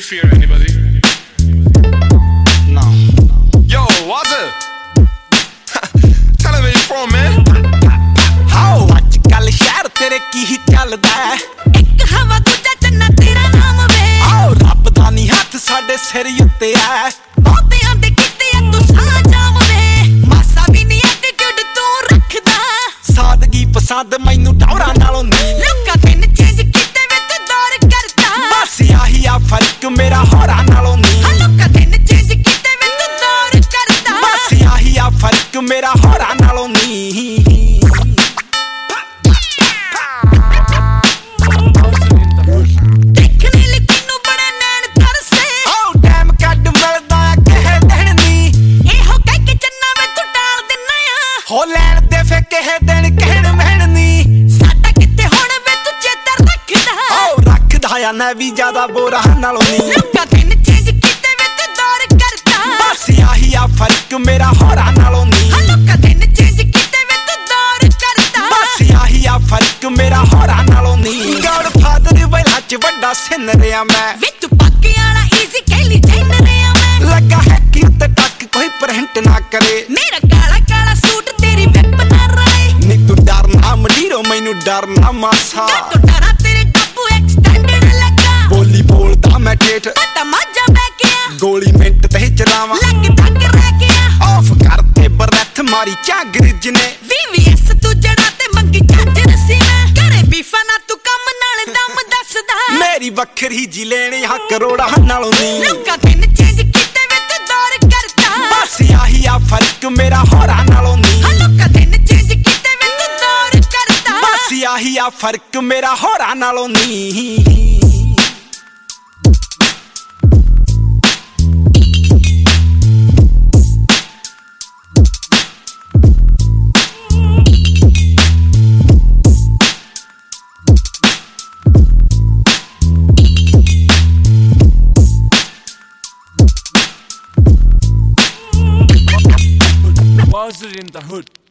fear anybody? No. Yo, Wazza! Tell him where you from, man. How? ਅੱਜ ਕੱਲ ਸ਼ਹਿਰ ਤੇਰੇ ਕੀ ਹੀ ਚੱਲਦਾ ਇੱਕ ਹਵਾ ਦੂਜਾ ਚੰਨਾ ਤੇਰਾ ਨਾਮ ਵੇ ਆਓ ਰੱਬ ਦਾ ਨੀ ਹੱਥ ਸਾਡੇ ਸਿਰ ਉੱਤੇ ਆ ਬਹੁਤਿਆਂ ਦੇ ਕੀਤੇ ਆ ਤੂੰ ਸਾਹ ਜਾਮ ਵੇ ਮਾਸਾ ਵੀ ਨੀ ਐਟੀਟਿਊਡ ਤੂੰ ਰੱਖਦਾ ਸਾਦਗੀ ਪਸੰਦ ਮੈਨੂੰ ਟੌਰਾਂ ਨਾਲੋਂ ਨੀ ਲੋਕਾਂ ਤੇ ਚੇਂਜ ਕੀਤੇ ਵੇ ਤੂੰ ਦੌਰ ਕਰਦਾ ਬਸ ਆਹੀ ਆ ਫਰਕ ਮੇਰਾ ਹੋਰਾਂ ਨਾਲੋਂ ਨੀ ਲੋਕਾਂ ਤੇ ਚੇਂਜ ਕੀਤੇ ਵੇ ਤੂੰ ਦੌਰ ਕਰਦਾ ਬਸ ਆਹੀ ਆ ਫਰਕ ਮੇਰਾ ਹੋਰਾਂ ਨਾਲੋਂ ਨੀ ਹੋ ਲੈਣ ਦੇ ਫੇ ਕਿਹੇ ਦਿਨ ਕਹਿਣ ਮਹਿਣਨੀ ਸਾਡਾ ਕਿਤੇ ਹੁਣ ਵੇ ਤੂੰ ਚੇਤਰ ਰੱਖਦਾ ਓ ਰੱਖਦਾ ਆ ਨਾ ਵੀ ਜ਼ਿਆਦਾ ਬੋਰਾ ਨਾਲੋਂ ਨੀ ਲੋਕਾਂ ਤੇ ਚੇਂਜ ਕੀਤੇ ਵੇ ਤੂੰ ਦੌਰ ਕਰਦਾ ਬਸ ਆਹੀ ਆ ਫਰਕ ਮੇਰਾ ਹੋਰਾਂ ਨਾਲੋਂ ਨੀ ਲੋਕਾਂ ਤੇ ਚੇਂਜ ਕੀਤੇ ਵੇ ਤੂੰ ਦੌਰ ਕਰਦਾ ਬਸ ਆਹੀ ਆ ਫਰਕ ਮੇਰਾ ਹੋਰਾਂ ਨਾਲੋਂ ਨੀ ਗੌਡ ਫਾਦਰ ਵੈਲਾ ਚ ਵੱਡਾ ਸਿਨ ਰਿਆ ਮੈਂ ਵਿੱਚ ਪੱਕੇ ਵਾਲਾ ਈਜ਼ੀ ਕਹਿਲੀ ਜੈਨ ਰਿਆ ਮੈਂ ਲੱਗਾ ਹੈ ਕਿ ਉੱਤੇ ਟੱਕ ਕੋਈ ਪ੍ਰਿੰਟ ਨਾ ਕਰੇ ਮੇਰਾ ਕਾਲਾ ਕਾਲਾ ਸੂਟ ਤੇਰੀ ਵੈਪ ਨਾ ਰਾਏ ਨੀ ਤੂੰ ਡਰਨਾ ਮੰਡੀਰੋ ਮੈਨੂੰ ਡਰਨਾ ਮਾਸਾ ਤੂੰ ਡਰਾ ਤੇਰੇ ਗੱਬੂ ਐਕਸਟੈਂਡਡ ਲੱਗਾ ਬੋਲੀ ਬੋਲਦਾ ਮੈਂ ਠੇਠ ਪਤਾ ਮਾਜਾ ਬੈ ਗਿਆ ਗੋਲੀ ਮਿੰਟ ਤੇ ਚਲਾਵਾਂ ਲੱਗ ਤੱਕ ਰਹਿ ਗਿਆ ਆਫ ਕਰਤੇ ਬਰੈਥ ਮਾਰੀ ਝਾਗਰਿਜ ਨੇ VVS ਤੂੰ ਜੜਾ ਤੇ ਮੰਗੀ ਚੱਜ ਰਸੀ ਮੈਂ ਕਰੇ ਬੀਫਾ ਨਾ ਤੂੰ ਕੰਮ ਨਾਲ ਦਮ ਦੱਸਦਾ ਮੇਰੀ ਵੱਖਰੀ ਜੀ ਲੈਣੀ ਆ ਕਰੋੜਾਂ ਨਾਲੋਂ ਨੀ ਲੋਕਾਂ ਤੇ ਚੇਂਜ ਕੀਤੇ ਵੇ ਤੂੰ ਦੌਰ ਕਰਦਾ ਬਸ ਆਹੀ ਆ ਫਰਕ ਮੇਰਾ ਹੋਰਾਂ ਨਾਲੋਂ ਨੀ ਲੋਕਾਂ ਤੇ ਚੇਂਜ ਕੀਤੇ ਵੇ ਤੂੰ ਦੌਰ ਕਰਦਾ ਬਸ ਆਹੀ ਆ ਫਰਕ ਮੇਰਾ ਹੋਰਾਂ ਨਾਲੋਂ ਨੀ Wazza in the hood.